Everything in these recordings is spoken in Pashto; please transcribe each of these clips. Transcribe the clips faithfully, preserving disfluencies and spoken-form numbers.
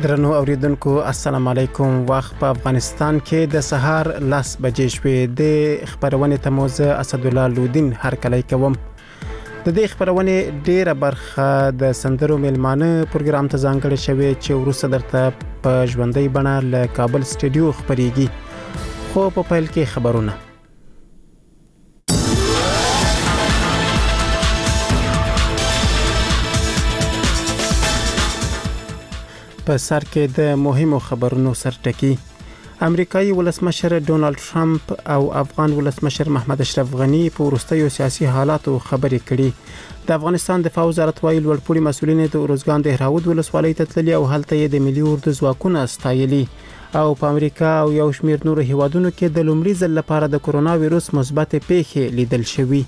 درنو اوریدونکو السلام علیکم. وخت په افغانستان کې د سهار لاس بجې شوې. د خبرونه تموزه اسدالله لودین هر کله کوم. د دې خبرونه ډیره برخه د سندرو ملمانه پروګرام ته ځانګړې شوې چې ورسره درته په ژوندۍ بڼه له کابل سټډیو خبريږي. خو په پیل کې خبرونه. په سر کې د مهمو خبرونو سرټکی. امریکایي ولسمشر ډونالد ټرمپ او افغان ولسمشر محمد اشرف غنی په وروستیو سیاسي حالاتو خبرې کړي. د افغانستان دفاع وزارت وايي لوړپوړي مسؤلین د اورزګان د هراود ولسوالۍ ته تللي او هلته یې د ملي اردو ځواکونه ستایلي. او په امریکا او یو شمېر نورو هیوادونو کې د لومړي ځل لپاره د کرونا وایروس مثبت پیښې لیدل شوي.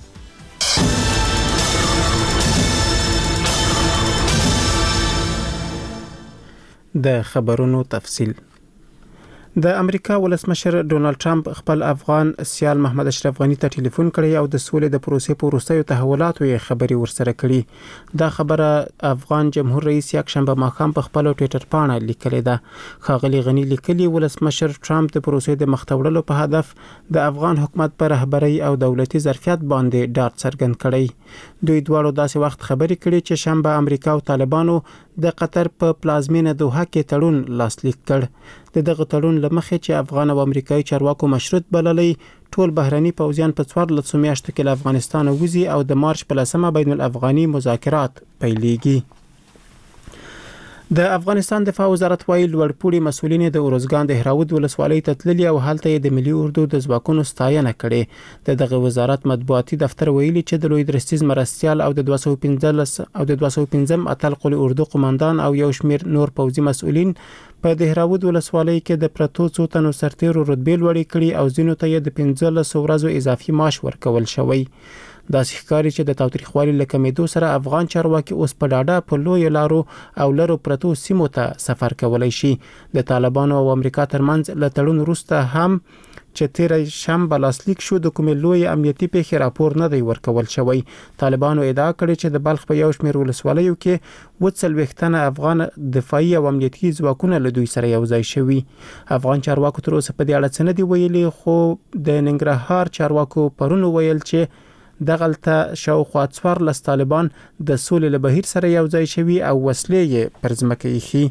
د خبرونو تفصيل. د امریکا ولسمشر ډونالد ټرمپ خپل افغان سیال محمد اشرف غنی ته ټلیفون کړی او د سولې د پروسې په وروستیو تحولاتو یې خبري ورسره کړي. دا خبره افغان جمهور رئیس یک شنبه ماښام په خپل ټوئیټر پاڼه لیکلې ده. خاغلی غنی لیکلي ولسمشر ټرمپ د پروسې د مختوړلو په هدف د افغان حکومت پر رهبرۍ او دولتي ظرفیت باندې ډاډ څرګند کړی. دوی دواړو داسې وخت خبري کړي چې شنبه امریکا او طالبانو د قطر په پلازمینه دوحه کې تړون لاسلیک کړ. د دغه تړون لمخې چې افغان او امریکایي چارواکو مشروط بللی ټول بهرني پوځیان په څوارلسو میاشتو کې له افغانستان وځي او د مارچ په لسمه بین الافغاني مذاکرات پیلېږي. د افغانستان دفاع وزارت وايي لوړپوړي مسؤلین د اورزګان د هراود ولسوالۍ ته تللي او هلته یې د ملي اردو د ځواکونو ستاینه کړې. د دغه وزارت مطبوعاتي دفتر ویلي چې د لوی درستیز مرستيال او د دوه سوه پنځلس او د دوه سوه پنځم اتل قل اردو قوماندان او یو شمېر نور پوځي مسؤلین په د هراود ولسوالۍ کې د پرتو څو تنو سرتیرو رتبې لوړې کړي او ځینو ته یې د پنځلس ورځو اضافي معاش ورکول شوی. دا ښکاري چې د تاوتریخوالي له کمیدو سره افغان چارواکي اوس په ډاډه په لوی لارو او لرو پرتو سیمو ته سفر کولای شي. د طالبانو او امریکا ترمنځ له تړون وروسته هم چې تیر شنبه لاسلیک شو د کومې لوی امنیتي پیښې راپور نه دی ورکول شوی. طالبانو ادعا کړې چې د بلخ په یو شمېر ولسوالیو کې وڅلوېښت تنه افغان دفاعي او امنیتي ځواکونه له دوی سره یو ځای شوي. افغان چارواکو تر اوسه په دې اړه څه نه دی ویلي، خو د ننګرهار چارواکو پرون ویل چې دغلته شاوخوا څوارلس طالبان د سولې له بهیر سره یو ځای شوي او وسلې یې پر ځمکه ایښي.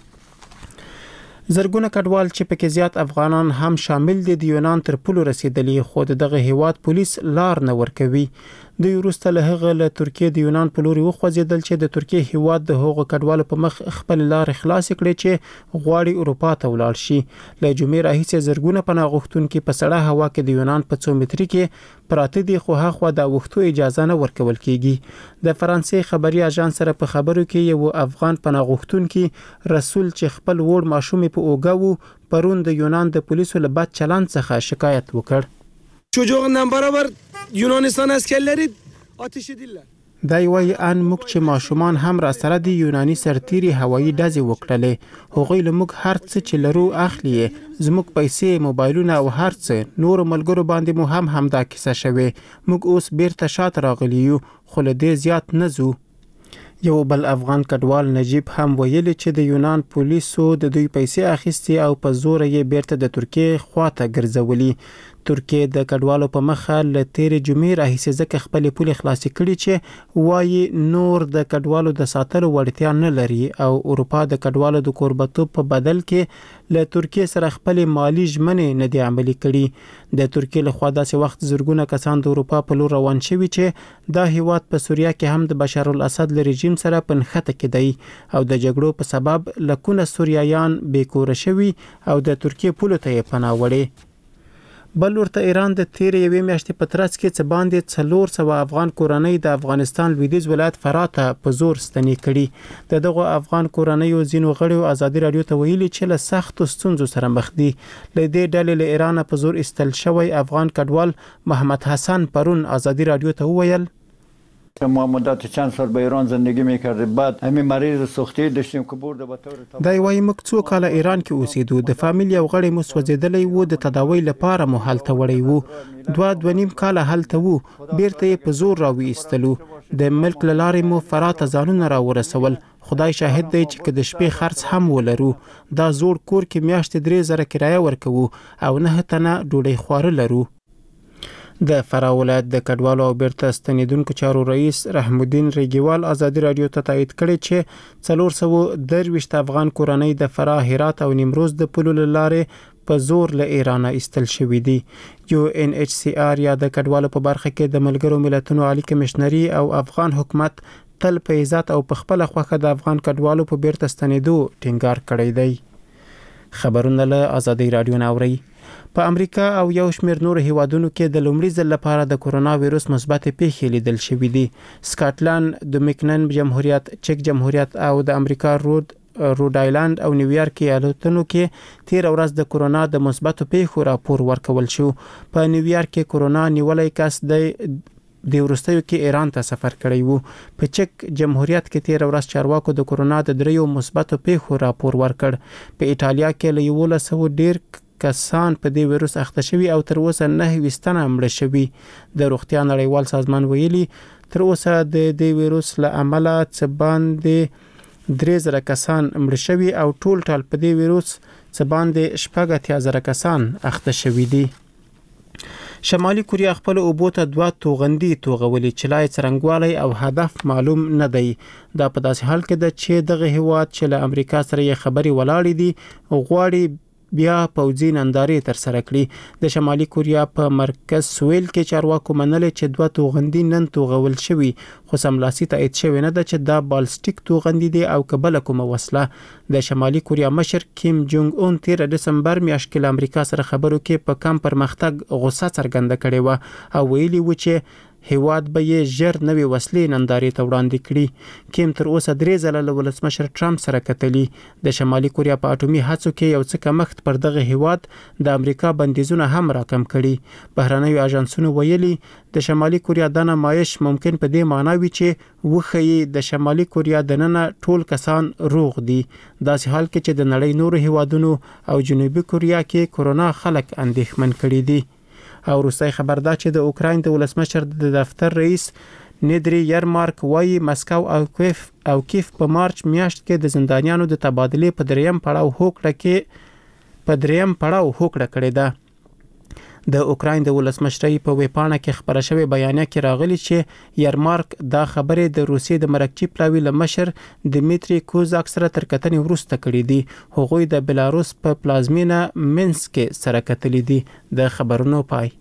زرګونه کډوال چې پکې زیات افغانان هم شامل دي د یونان تر پولو رسیدلی، خو دغه هیواد پولیس لار نه ورکوي. دوی وروسته له هغه له ترکیې د یونان په لوري وخوځېدل چې د ترکیې هیواد د هغو کډوالو په مخ خپل لار خلاص کړي چې غواړي اروپا ته ولاړ شي. له جمعې راهیسې زرګونه پناه غوښتونکي په سړه هوا کې د یونان په څو متري کې پراته دي، خو هغه د وختو اجازه نه ورکول کیږي. د فرانسې خبري اژانس سره په خبرو کې یو افغان پناه غوښتونکي رسول چې خپل وړ ماشوم په اوګاو پرون د یونان د پولیسو له بد چلند څخه شکایت وکړ. çocuğundan beraber Yunanistan askerleri ateş edildiler. دای وای ان موږ چې ماشومان هم را سره دی یوناني سرتیري هوایي ډزې وکړلې. هغوی له موږ هر څه چې لرو اخلي، زموږ پیسې، موبایلونه او هر څه. نور ملګرو باندې مو هم همدا کیسه شوه. موږ اوس بیرته شاته راغلی یو، خو له دې زیات نه ځو. یو بل افغان کډوال نجیب هم ویلي چې د یونان پولیسو د دوی پیسې اخیستي او په زور یې بیرته د ترکیې خواته ګرځولي. ترکیه د کډوالو په مخه له تیرې جمعې راهیسې ځکه خپلې پولې خلاصې کړي چې وایي نور د کډوالو د ساتلو وړتیا نه لري او اروپا د کډوالو د کوربتوب په بدل کې له ترکیې سره خپلې مالی ژمنې نه دي عملي کړي. د ترکیې لخوا داسې وخت زرګونه کسان د اروپا په لور روان شوي چې دا هیواد په سوریه کې هم د بشار الاسد له رژیم سره په نښته کې دی او د جګړو په سبب لکونه سوریایان بېکوره شوي او د ترکیې پولو ته یې پناه وړې. بل ورته ایران د تیرې یوې میاشتې په ترڅ کې څه باندې څلور سوه افغان کورنۍ د افغانستان لویدیځ ولایت فراه ته په زور ستنې کړي. د دغو افغان کورنیو ځینو غړیو ازادي راډیو ته ویلي چې له سختو ستونزو سره مخ دي. له دې ډلې له ایران په زور ایستل شوی افغان کډوال محمد حسن پرون ازادي راډیو ته وویل ما مدت چند سال به ایران زندگی میکردیم، بعد همین مریض سوختی داشتیم که برده به طور دای وای موږ څو کال ایران کې اوسېدو، د فامیل یو غړی مو سوځېدلی و، د تداوی لپاره مو هلته وړی و، دوه دوه نیم کال هلته و، بیرته یې په زور راوېستلو. د ملک له لارې مو فراه ته ځانونه راورسول. خدای شاهد دی چې که د شپې خرڅ هم ولرو، دا زوړ کور کې میاشتې درې زره کرایه ورکوو او نه تنه ډوډۍ خواره لرو. د فراه ولایت د کډوالو او بیرته ستنیدونکو چارو رئیس رحم الدین ریګیوال ازادي رادیو ته تایید کړی چې څلور سوه درویشت افغان کورنۍ د فراه، هرات او نیمروز د پولو له لارې په زور له ایران ایستل شوي دي. یو ان ایچ سی آر یا د کډوالو په برخه کې د ملګرو ملتونو عالی کمشنري او افغان حکومت تل په عزت او په خپل خوخه د افغان کډوالو په بیرته ستنیدو ټینګار کړی دی. خبرونه له ازادي رادیو ناوري. په امریکا او یو شمېر نور هیوادونو کې د لومړي ځل لپاره د کورونا وایروس مثبت پیښې لیدل شوې دي. سکاټلند، دومینیکن جمهوریت، چک جمهوریت او د امریکا رود رود آیلند او نیویارک ایالتونو کې تیر ورځ د کورونا د مثبت پیښو راپور ورکول شو. په نیویارک کې کورونا نیولای کس د د ورستیو کې ایران ته سفر کړی وو. په چک جمهوریت کې تیر ورځ چارواکو د کورونا د دریو مثبت پیښو راپور ورکړ. په ایټالیا کې له یو سوه ډیر کسان په دې وایروس اخته شوي او تر اوسه نه وستنه مړه شوي. د روغتیا نړیوال سازمان ویلي تر اوسه د دې وایروس له امله څه باندې درې زره کسان مړه شوي او ټول ټال په دې وایروس څه باندې شپږ اتیا زره کسان اخته شوي دي. شمالي کوریا خپل اوبو ته دوه توغندي توغولي چې لای څرنګوالی او هدف معلوم نه دی. دا په داسې حال کې ده چې دغه هیواد چې له امریکا سره یې خبري ولاړې دي غواړي بیا پوځي نندارې تر سره کړي. د شمالي کوریا په مرکز سویل کې چارواکو منلې چې دوه توغندي نن توغول شوي، خو سملاسي تایید شوی نه ده چې دا بالستیک توغندي دي او کبل کومه وسله. د شمالي کوریا مشر کیم جونګ اون تیر دسمبر میاشت کې امریکا سره خبرو کې په کم پرمختګ غوسه څرګنده کړې و او ویلي و چې هیواد به یې ژر نوې وسلې نندارې ته وړاندې کړي. کیم تر اوسه درې ځله له ولسمشر ټرمپ سره کتلي. د شمالي کوریا په اټومي هڅو کې یو څه کمښت پر دغه هیواد د امریکا بندیزونه هم راکم کړي. بهرنیو اژانسونو ویلي د شمالي کوریا د نمایش ممکن په دې معنی وي چې وښیي د شمالي کوریا دننه ټول کسان روغ دي، داسې حال کې چې د نړۍ نورو هیوادونو او جنوبي کوریا کې کورونا خلک اندېښمن کړي دي. او روسي خبر دا چې د اوکراین د ولسمشر د دفتر رئیس نیدری یرمارک وایي مسکو او کیف او کیف په مارچ میاشت کې د زندانیانو د تبادلې په دریم پړاو هوکړه کې په دریم پړاو هوکړه کړې ده. د اوکراین د ولسمشرۍ په ویبپاڼه کې خبره شوې بیانیه کې راغلي چې یرمارک دا خبرې د روسیې د مرکزي پلاوي له مشر دمیتری کوزاک سره تر کتنې وروسته کړې دي. هغوی د بلاروس په پلازمینه مینسک کې سره کتلې دي. د خبرونو پای.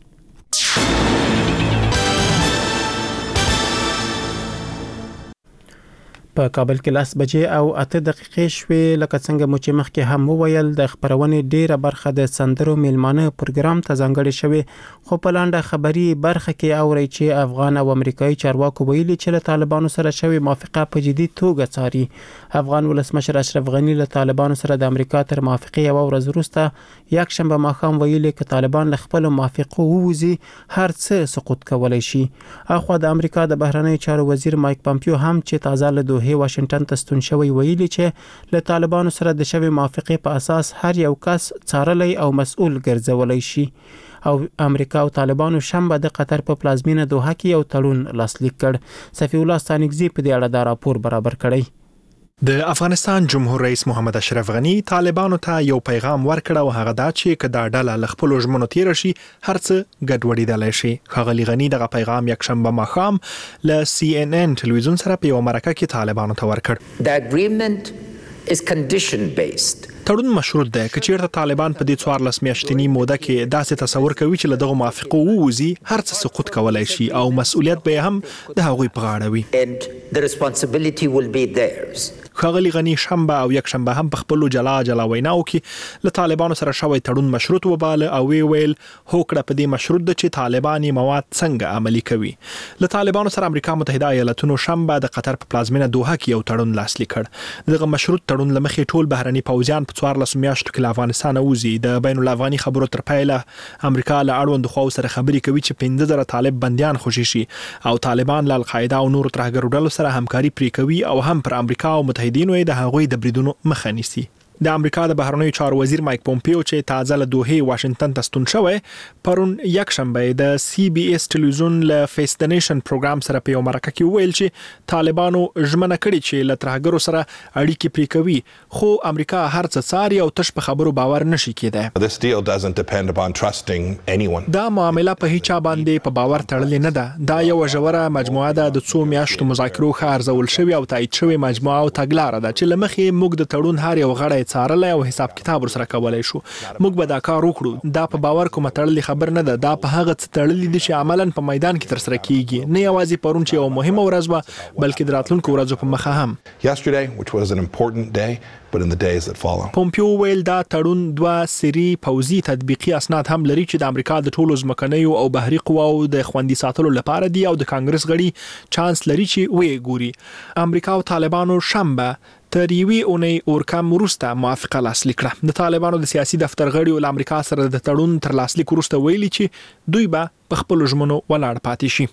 په کابل کې لاس بجې او اته دقیقې شوې. لکه څنګه مو چې مخکې هم وویل د خبرونې ډیره برخه د سندرو میلمانه پروګرام ته ځانګړې شوې، خو په لاندې خبري برخه کې اوري چې افغان او امریکایي چارواکو ویلي چې له طالبانو سره شوې موافقه په جدي توګه څاري. افغان ولسمشر اشرف غنی له طالبانو سره د امریکا تر موافقې یو ورځ وروسته یک شنبه ماښام ویلي چې طالبان له خپل موافقو ووځي هر څه سقوط کولای شي. اخو د امریکا د بهرنیو چارو وزیر مایک پامپیو هم چې تازه له دوه واشنگټن ته ستون شوی ویلي چې له طالبانو سره د شوی موافقې په اساس هر یو کس څارلی او مسؤل ګرځولای شي. او امریکا او طالبانو شنبه د قطر په پلازمینه دوحه کې یو تړون لاسلیک کړ. صفی الله ستانکزی په دې اړه دا راپور برابر کړی. د افغانستان جمهور رئیس محمد اشرف غنی طالبانو ته یو پیغام ورکړ او هغه دا چې کدا ډله ل خپل ژمنو تیر شي هرڅ ګډوډیدل شي. ښاغلي غنی دغه پیغام یک شنبه ماښام ل سی ان ان ټلویزیون سره په یو مرکه کې طالبانو ته ورکړ. The agreement is condition based. تړون مشروط دی که چیرته طالبان په دې څوارلس میاشتنی موده کې داسې تصور کوي چې له دغه موافقو ووځي هر څه سقوط کولای شي او مسؤلیت به هم د هغوی په غاړه وي. And the responsibility will be theirs. ښاغلي غنی شنبه او یک شنبه هم په خپل جلا جلا ویناو کې له طالبانو سره شوی تړون مشروط وباله او وی ویل هوکړه په دې مشروط ده چې طالباني مواد څنګه عملي کوي. له طالبانو سره امریکا متحده ایالاتونو شنبه د قطر په پلازمینه دوحه کې یو تړون لاسلیک کړ. دغه مشروط تړون لمخې ټول بهرني پوځیان په څوارلس میاشتو کې له افغانستان وځي. د بین الافغاني خبرو تر پایله امریکا له اړوند خواو سره خبرې کوي چې پنځه زره طالب بنديان خوشي شي او طالبان له القاعده او نور ترهګرو ډلو سره همکاري پرې کوي او هم پر امریکا او متحدینو د هغوی د بریدونو مخه نیسي. د امریکا د بهرنیو چارو وزیر مایک پومپیو چې تازه له دوحې واشنگټن ته ستون شوی پرون یک شنبه د سی بي اس ټلویزیون له فیس د نیشن پروګرام سره په یو مرکه کې ویل چې طالبانو ژمنه کړې چې له ترهګرو سره اړیکې پرې کوي خو امریکا هر څه څاري او تش په خبرو باور نشي کېدای. This deal doesn't depend upon trusting anyone. دا معامله په هیڅ باندې په باور تړلې نه ده. دا یو ژوره مجموعه ده د څو میاشتو مذاکرو ښه ارزول شوی او تایید شوی مجموعه او تګلاره ده چې لمخې موږ د تړون هر یو غړی څارلای او حساب کتاب سره کولای شو. موږ به دا کار وکړو. دا په باور کوم تړلې خبر نه ده. دا په هغه څه تړلې دي چې عملاً په میدان کې تر سره کیږي. نه یوازې پرون چې یو مهمه ورځ و بلکې د راتلونکو ورځو په مخه هم. Yesterday, which was an important day, but in the days that follow. پومپیو ویل دا تړون دوه سری پوځي تطبیقي اسناد هم لري چې د امریکا د ټولو ځمکنیو او بحري قواو د خوندي ساتلو لپاره دي او د کانګرس غړي چانس لري چې وی ګوري. امریکا او طالبانو شنبه تر یوې اونۍ اورکم وروسته موافقه لاسلیک کړه. د طالبانو د سیاسي دفتر غړي له امریکا سره د تړون تر لاسلیک وروسته ویلي چې دوی به په خپل ژمنو ولاړ پاتې شي.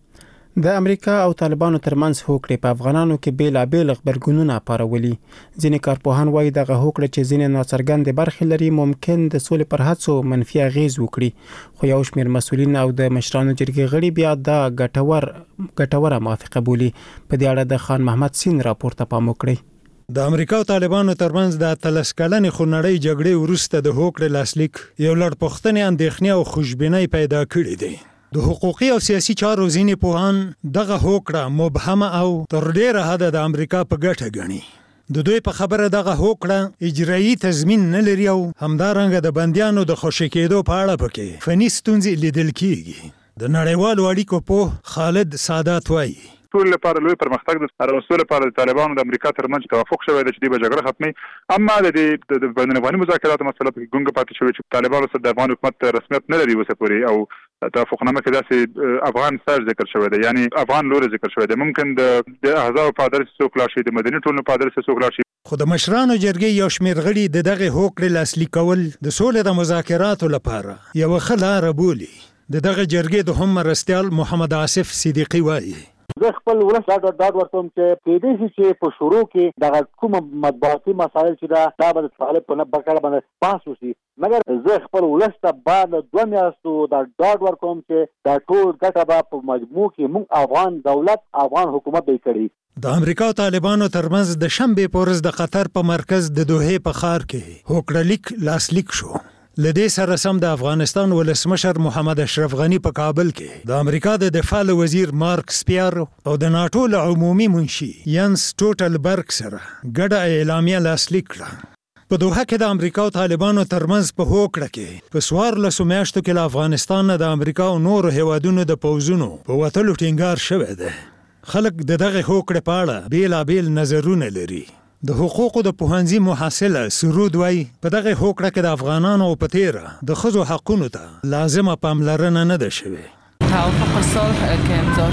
د امریکا او طالبانو ترمنځ هوکړې په افغانانو کې بیلابیل غبرګونونه پارولي. ځینې کارپوهان وایي دغه هوکړه چې ځینې ناڅرګندې برخې لري ممکن د سولې پر هڅو منفي اغیز وکړي خو یو شمېر مسؤلین او د مشرانو جرګې غړي بیا دا ګټور ګټوره موافقه بولي. په دې اړه د خان محمد سین راپور ته پام وکړئ. د امریکا او طالبانو ترمنځ د اتلس کلنې خونړۍ جګړې وروسته د هوکړې لاسلیک یو لړ پوښتنې اندېښنې او خوشبینۍ پیدا کړې دي. د حقوقي او سیاسي چارو ځینې پوهان دغه هوکړه مبهمه او تر ډېره حده د امریکا په ګټه ګڼي. د دوی په خبره دغه هوکړه اجرایي تضمین نه لري او همدارنګه د بندیانو د خوشي کېدو په اړه پکې فني ستونزې لیدل کېږي. د نړیوالو اړیکو پوه خالد سادات وایي ټول لپاره لوی پرمختګ د اصول لپاره د طالبانو د امریکا ترمنځ توافق شوی دی چې د جګړه ختمي اما د د بین المللي مذاکراتو مسله په ګونګه پاتې شوی چې طالبانو سره د افغان حکومت رسمیت نه لري وسه پوري او توافقنامه کې داسې افغان سر ذکر شوی دی یعنی افغان لور ذکر شوی دی ممکن د د احزاب په ادرس څوک لاشي د مدني ټولنو په ادرس څوک لاشي. خو د مشرانو جرګې یو شمېر غړي د دغه هوکړې لاسلیک کول د سولې د مذاکراتو لپاره یو ښه لاره بولي. د دغه جرګې د هم مرستیال محمد آصف صدیقي وایي زه خپل ولس ډاډ ډاډ ورکوم چې کېدای شي چې په شروع کې دغه کوم مطبوعاتي مسایل چې دا دا به د طالب په نه بکړه باندې پاس وشي مګر زه خپل ولس ته بعد دوه میاشتو دا ډاډ ورکوم چې دا ټول ګټه به په مجموع کې موږ افغان دولت افغان حکومت به کړي. د امریکا او طالبانو ترمنځ د شنبې په ورځ د قطر په مرکز د دوحې په ښار کې هوکړه لیک لاسلیک شو. لدې سره سم د افغانستان ولسمشر محمد اشرف غنی په کابل کې د امریکا د دفاع وزیر مارک سپیر او د ناتو له عمومي منشي ینس ټوټلبرګ سره ګډه اعلامیه لاسلیک کړه. په دوحه کې د امریکا او طالبانو ترمنځ په هوکړه کې په څوارلسو میاشتو کې له افغانستان نه د امریکا او نورو هیوادونو د پوځونو په وتلو ټینګار شوی دی. خلک د دغه هوکړې په اړه بیلابیل نظرونه لري. د حقوقو د پوهنځي محصله سرود وای په دغه هوکړه کې د افغانانو په تیره د ښځو حقونو ته لازمه پاملرنه نه ده شوې. توافق صلح که امضا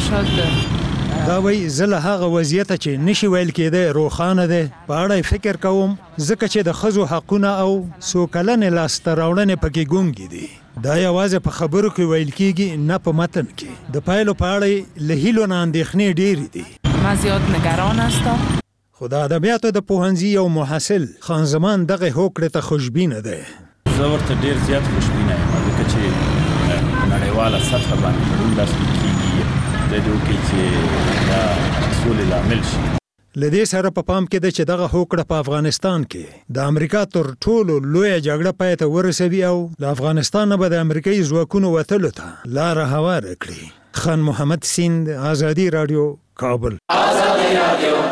شد دا وای زه له هغه وضعیته چې نشي ویل کېده روښانه ده په اړه فکر کوم ځکه چې د ښځو حقونه او سوکلنې لاسته راوړنې پکې ګونګې دي. دا یوازې په خبرو کې ویل کېږي نه په متن کې. د پایلو په اړه له هیلو نه اندېښنې ډېرې دي. ما زیاد نگران هستم. خو د ادبیاتو د پوهنځي یو محصل خان زمان دغه هوکړې ته خوشبینه دی. زه ورته ډېر زیات خوشبینه یم ځکه چې نړیواله سطحه باندې تړون لاسلیک کېږي د دې وکړي چې دا سولې لامل شي. له دې سره په پام کې ده چې دغه هوکړه په افغانستان کې د امریکا تر ټولو لویه جګړه پای ته ورسوي او له افغانستان نه به د امریکایي ځواکونو وتلو ته لاره هواره کړي. خان محمد سیند، آزادي راډیو، کابل. آزادي راډیو.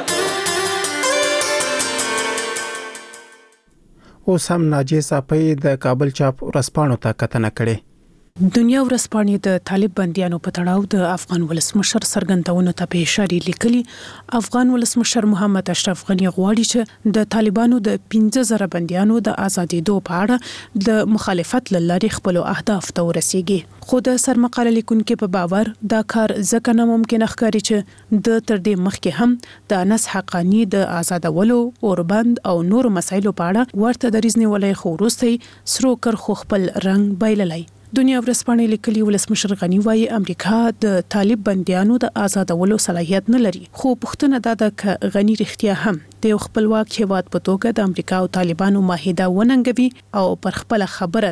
اوس هم ناجیه صافی د کابل چاپ ورځپاڼو ته کتنه کړې. دنیا ورځپاڼې د طالب بندیانو په تړاو د افغان ولسمشر څرګندونو ته په اشاره لیکلي. افغان ولسمشر محمد اشرف غنی غواړي چې د طالبانو د پنځه زره بندیانو د ازادېدو په اړه د مخالفت له لارې خپل اهداف ته ورسیږي. خو د سرمقاله لیکونکو په باور دا کار ځکه ناممکن ښکاري چې د تر دې مخکې هم د انس حقانی د آزادولو اوربند او نور مسایلو په اړه ورته دریځ نیولای خو وروسته سرو کرخو خپل رنګ بایللی. دنیا ورځپاڼې لیکلي ولسمشر غنی وايي امریکا د طالب بنديانو د آزادولو صلاحیت نه لري، خو پوښتنه دا ده چې غنی رښتیا هم د خپلواک هیواد په توګه د امریکا او طالبانو معاهده وننګوي او پر خپل خبره